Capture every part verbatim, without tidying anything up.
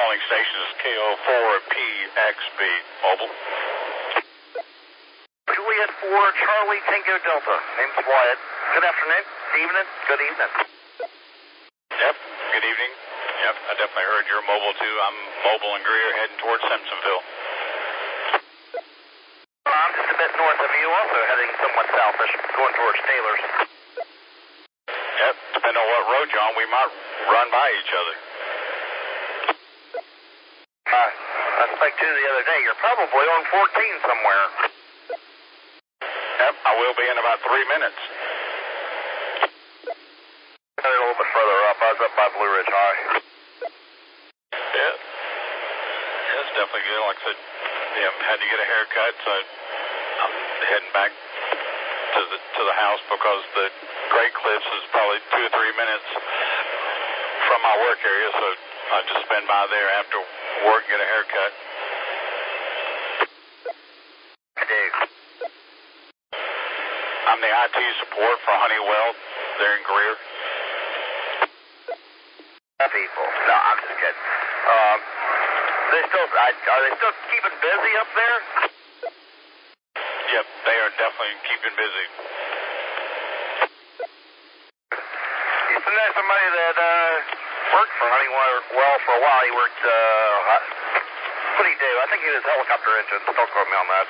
calling station is K O four P X B. Mobile. Juliet four, Charlie Tango Delta. Name's Wyatt. Good afternoon. Good evening. Good evening. Yep. Good evening. Yep. I definitely heard you're mobile too. I'm mobile and Greer heading towards Simpsonville. I'm just a bit north of you, also heading somewhat southish, going towards Taylor's. Yep. Depending on what road you're on, we might run by each other. Uh, I spoke to you the other day. You're probably on fourteen somewhere. Yep. I will be in about three minutes. A little bit further up. I was up by Blue Ridge High. Yeah. Yeah, it's definitely good. Like I said, yeah, had to get a haircut, so I'm heading back to the to the house because the Great Cliffs is probably two or three minutes from my work area, so I just spend by there after work and get a haircut. I do. I'm the I T support for Honeywell. They're in Greer. People. No, I'm just kidding. Um, they still, I, are they still keeping busy up there? Yep, they are definitely keeping busy. Used to know somebody that uh, worked for Honeywell well for a while. He worked, uh, what did he do? I think he was helicopter engine. Don't quote me on that.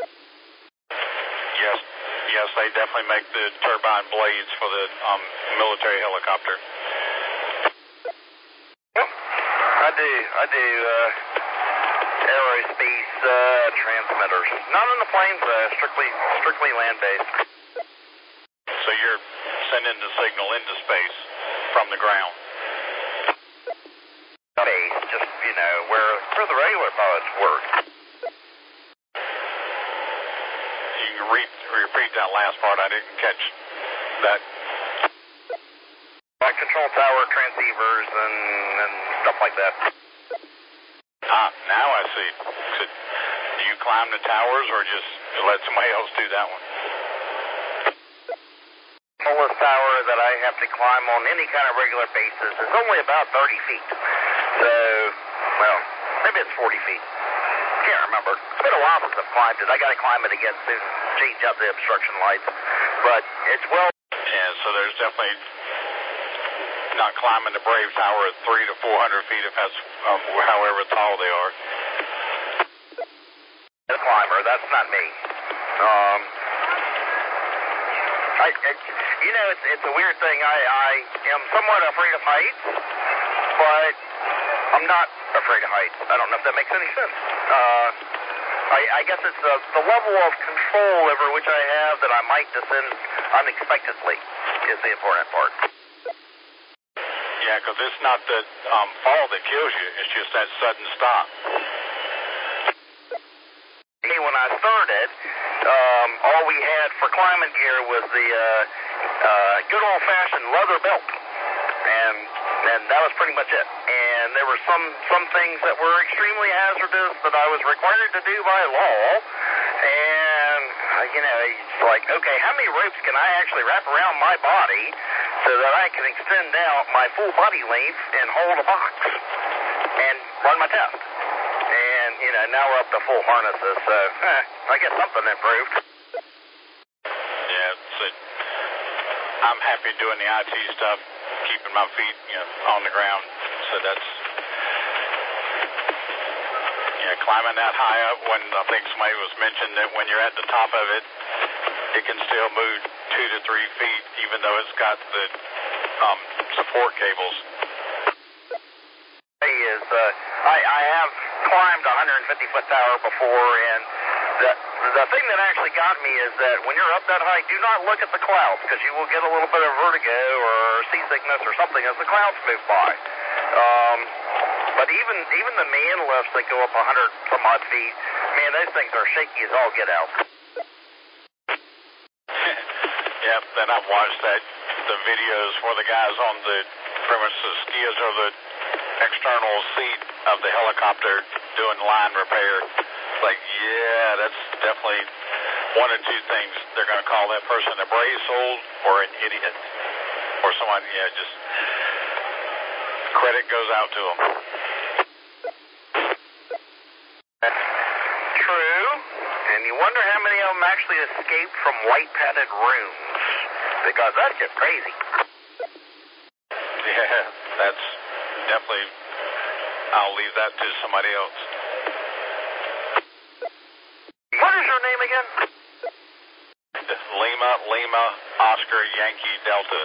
Yes, yes, they definitely make the turbine blades for the um, military helicopter. I do, I do, uh, aerospace, uh, transmitters. Not on the planes, uh, strictly, strictly land-based. So you're sending the signal into space from the ground? Space, just, you know, where, where the regular pilots work. You can re repeat that last part. I didn't catch that. Like control tower transceivers and, and stuff like that. Ah, now I see. So do you climb the towers or just let somebody else do that one? The tallest tower that I have to climb on any kind of regular basis is only about thirty feet. So, well, maybe it's forty feet. Can't remember. It's been a while since I've climbed it. I got to climb it again soon, change out the obstruction lights. But it's well... Yeah, so there's definitely not climbing the Brave Tower at three to four hundred feet if that's um, however tall they are. The climber, that's not me. Um, I, I, you know, it's, it's a weird thing. I, I am somewhat afraid of heights, but I'm not afraid of heights. I don't know if that makes any sense. Uh, I, I guess it's the, the level of control over which I have that I might descend unexpectedly is the important part. Yeah, because it's not the um, fall that kills you. It's just that sudden stop. Hey, when I started, um, all we had for climbing gear was the uh, uh, good old-fashioned leather belt, and and that was pretty much it. And there were some some things that were extremely hazardous that I was required to do by law. And uh, you know, it's like, okay, how many ropes can I actually wrap around my body so that I can extend out my full body length and hold a box and run my test? And, you know, now we're up to full harnesses, so eh, I guess something improved. Yeah, so I'm happy doing the I T stuff, keeping my feet, you know, on the ground. So that's, yeah, climbing that high up when I think somebody was mentioned that when you're at the top of it, it can still move two to three feet, even though it's got the um, support cables. Is uh, I, I have climbed a one hundred fifty foot tower before, and the, the thing that actually got me is that when you're up that high, do not look at the clouds, because you will get a little bit of vertigo or seasickness or something as the clouds move by. Um, but even even the man lifts that go up one hundred some odd feet, man, those things are shaky as all get out. Yep, then I've watched that the videos for the guys on the premises skiers or the external seat of the helicopter doing line repair. Like, yeah, that's definitely one or two things. They're going to call that person a brave soul or an idiot. Or someone, yeah, just credit goes out to them. True. And you wonder how many of them actually escaped from white padded rooms. Because that's just crazy. Yeah, that's definitely, I'll leave that to somebody else. What is your name again? Lima, Lima, Oscar, Yankee, Delta.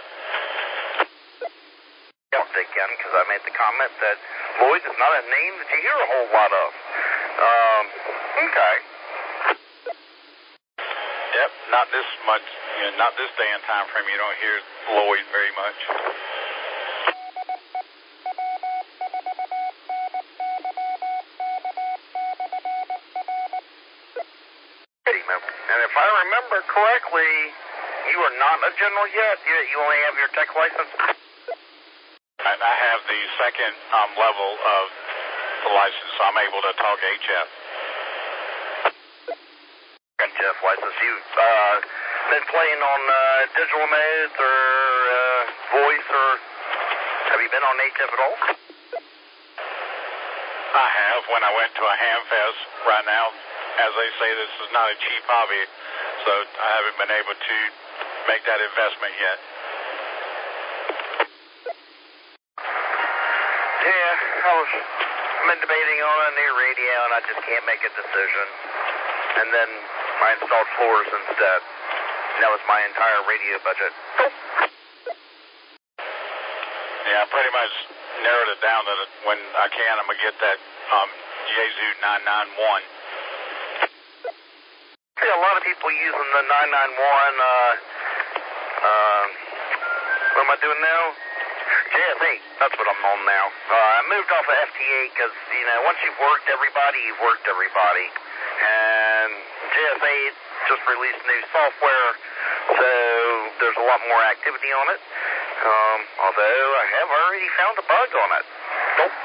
Delta again, because I made the comment that Lloyd is not a name that you hear a whole lot of. Um, okay. Yep, not this much, you know, not this day and time frame. You don't hear Lloyd very much. And if I remember correctly, you are not a general yet. You, you only have your tech license. And I have the second um, level of the license, so I'm able to talk H F. H F license. You've uh, been playing on uh, digital modes or uh, voice, or have you been on H F at all? I have. When I went to a ham fest right now, as they say, this is not a cheap hobby, so I haven't been able to make that investment yet. Yeah, I was been debating on a new radio, and I just can't make a decision. And then I installed floors instead. And that was my entire radio budget. Yeah, I pretty much narrowed it down that when I can, I'm going to get that um, Yaesu nine nine one. See a lot of people using the nine nine one, uh, uh, what am I doing now? J F eight, that's what I'm on now. Uh, I moved off of F T eight because, you know, once you've worked everybody, you've worked everybody. And J F eight just released new software, so there's a lot more activity on it. Um, although I have already found a bug on it. Nope.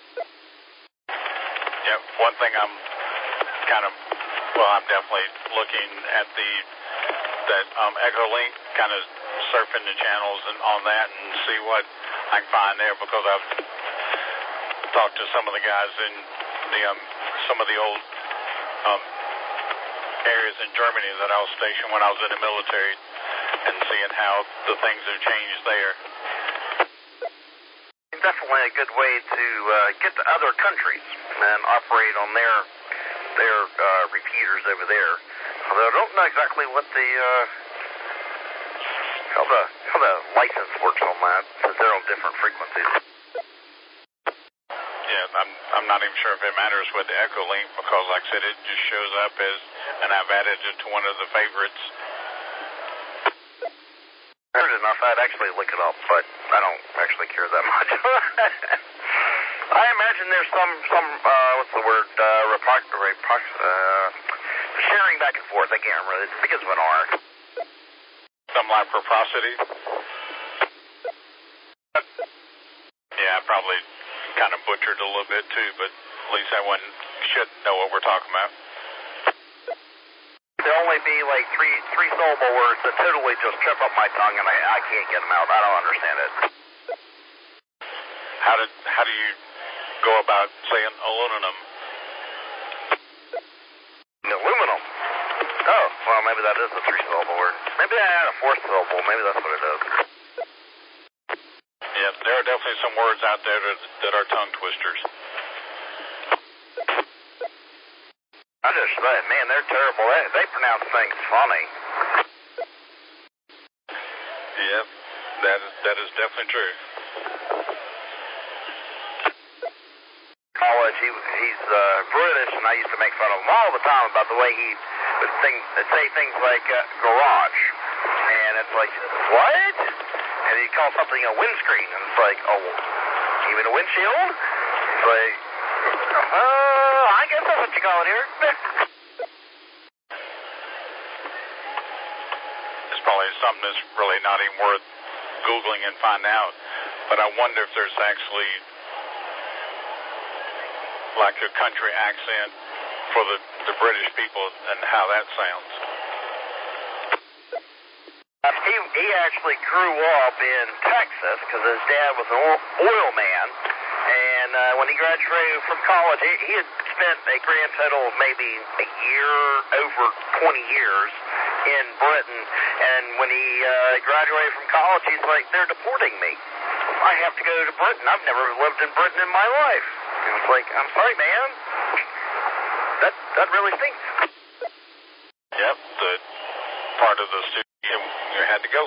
Yeah, one thing I'm kind of, well, I'm definitely looking at the, that um, Echolink, kind of surfing the channels and on that and see what I can find there, because I've talked to some of the guys in the, um, some of the old um, areas in Germany that I was stationed when I was in the military, and seeing how the things have changed there. Definitely a good way to uh, get to other countries and operate on their their uh, repeaters over there. Although I don't know exactly what the uh, how the how the license works on that, since they're on different frequencies. Yeah, I'm I'm not even sure if it matters with the Echolink, because like I said, it just shows up as, and I've added it to one of the favorites. Heard enough, I'd actually look it up, but I don't actually care that much. I imagine there's some, some uh, what's the word, uh, reprox, reprox, uh, sharing back and forth. I can't remember. It begins with an R. Some like reciprocity. Yeah, I probably kind of butchered a little bit too, but at least everyone should know what we're talking about. There'll only be like three three syllable words that totally just trip up my tongue, and I, I can't get them out. I don't understand it. How did how do you go about saying aluminum? Aluminum. Oh, well, maybe that is a three syllable word. Maybe I had a fourth syllable. Maybe that's what it is. Yeah, there are definitely some words out there that, that are tongue twisters. I just say, man, they're terrible. They, they pronounce things funny. Yep, that is, that is definitely true. College, he, he's uh, British, and I used to make fun of him all the time about the way he would think, say things like uh, garage. And it's like, what? And he'd call something a windscreen, and it's like, oh, you mean a windshield? It's like, uh, I guess that's what you call it here. It's probably something that's really not even worth Googling and find out. But I wonder if there's actually like a country accent for the, the British people and how that sounds. He, he actually grew up in Texas because his dad was an oil, oil man, And uh, when he graduated from college, he, he had spent a grand total of maybe a year, over twenty years in Britain. And when he uh, graduated from college, he's like, they're deporting me. I have to go to Britain. I've never lived in Britain in my life. And it's like, I'm sorry, man. That, that really stinks. Yep, the part of the student you had to go.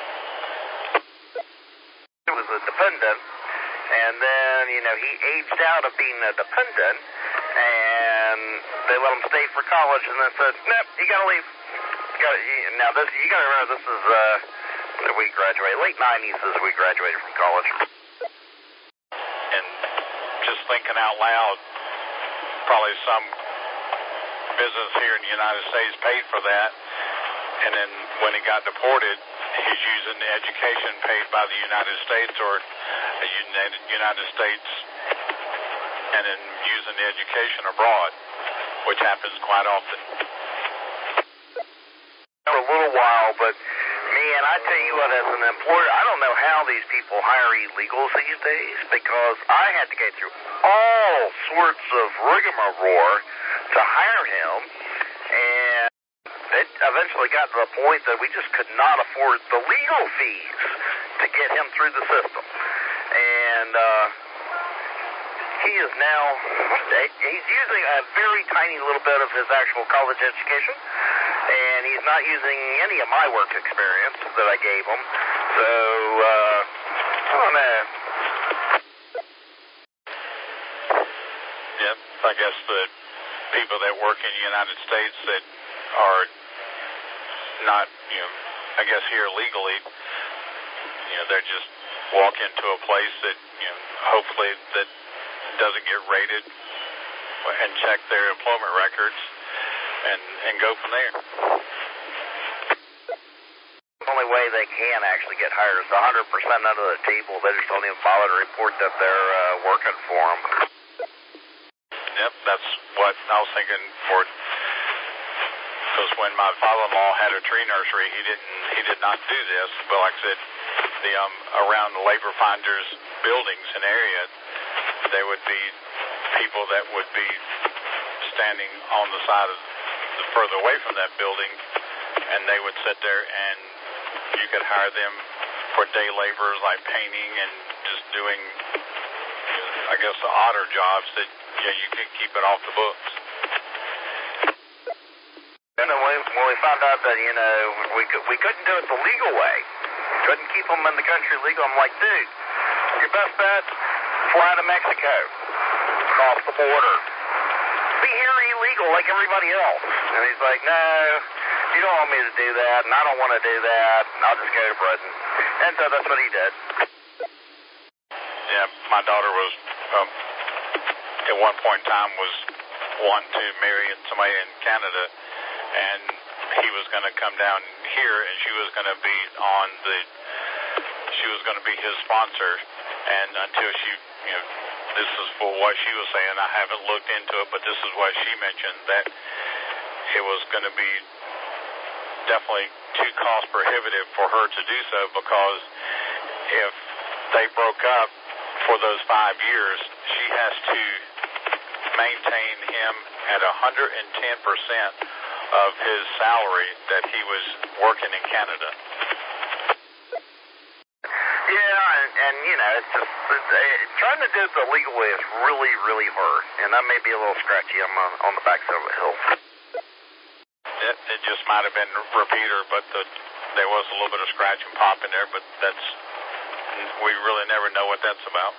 He was a dependent, and then, you know, he aged out of being a dependent, and they let him stay for college, and then said, nope, you gotta leave. You gotta, you, now, this, you gotta remember, this is, uh, when did we graduate? Late nineties as we graduated from college. And just thinking out loud, probably some business here in the United States paid for that, and then when he got deported, he's using the education paid by the United States or the United, United States, and then using the education abroad, which happens quite often. For a little while, but man, I tell you what, as an employer, I don't know how these people hire illegals these days, because I had to go through all sorts of rigmarole to hire him, and it eventually got to the point that we just could not afford the legal fees to get him through the system. And uh, he is now, he's using a very tiny little bit of his actual college education, and he's not using any of my work experience that I gave him. So, uh, I don't know. Yep, I guess the people that work in the United States that are not, you know, I guess here legally, you know, they're just walk into a place that, you know, hopefully that doesn't get raided and check their employment records and, and go from there. The only way they can actually get hired is one hundred percent under the table. They just don't even bother to report that they're uh, working for them. Yep, that's what I was thinking for. Because when my father-in-law had a tree nursery, he didn't, he did not do this. But like I said, the um, around the labor finders buildings and area, there would be people that would be standing on the side of the further away from that building, and they would sit there, and you could hire them for day laborers like painting and just doing, I guess, the odder jobs that, yeah, you could keep it off the books. And then when, when we found out that, you know, we could, we couldn't do it the legal way, couldn't keep them in the country legal, I'm like, dude, your best bet, fly to Mexico, cross the border, be here illegal like everybody else. And he's like, no, you don't want me to do that, and I don't want to do that, and I'll just go to Britain. And so that's what he did. Yeah, my daughter was, um, at one point in time, was wanting to marry somebody in Canada, and he was going to come down here, and she was going to be on the, she was going to be his sponsor, and until she, you know, this is for what she was saying, I haven't looked into it, but this is what she mentioned, that it was going to be definitely too cost prohibitive for her to do so, because if they broke up for those five years, she has to maintain him at one hundred ten percent of his salary that he was working in Canada. Yeah, and, and you know, it's just it's, uh, trying to do it the legal way is really, really hard, and that may be a little scratchy. I'm on, on the backside of a hill. It, it just might have been repeater, but the, there was a little bit of scratch and pop in there, but that's, we really never know what that's about.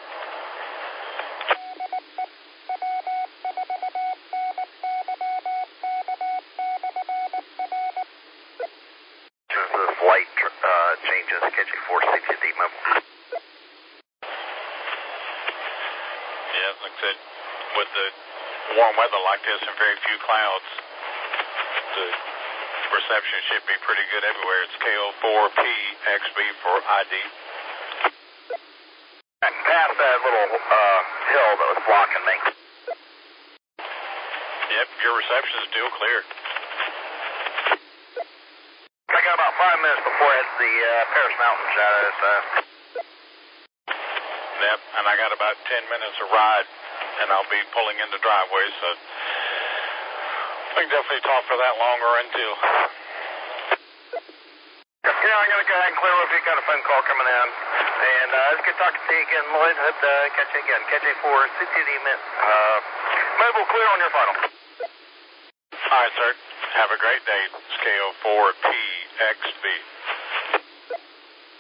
This light uh, changes, K G four sixty D mobile. Yeah, like I said, with the warm weather like this and very few clouds, the reception should be pretty good everywhere. It's K O four P X B for I D. Past that little uh, hill that was blocking me. Yep, your reception is still clear. I got about five minutes before I hit the uh, Paris Mountain shadow, so. Yeah, Yep, and I got about ten minutes of ride, and I'll be pulling in the driveway, so we can definitely talk for that longer until. Yeah, I'm going to go ahead and clear with you. Got a phone call coming in. And uh, it's good talking to you again, Lloyd. Hope to uh, catch you again. Catch you for C T D uh, mobile clear on your final. All right, sir. Have a great day. Scale four P X B.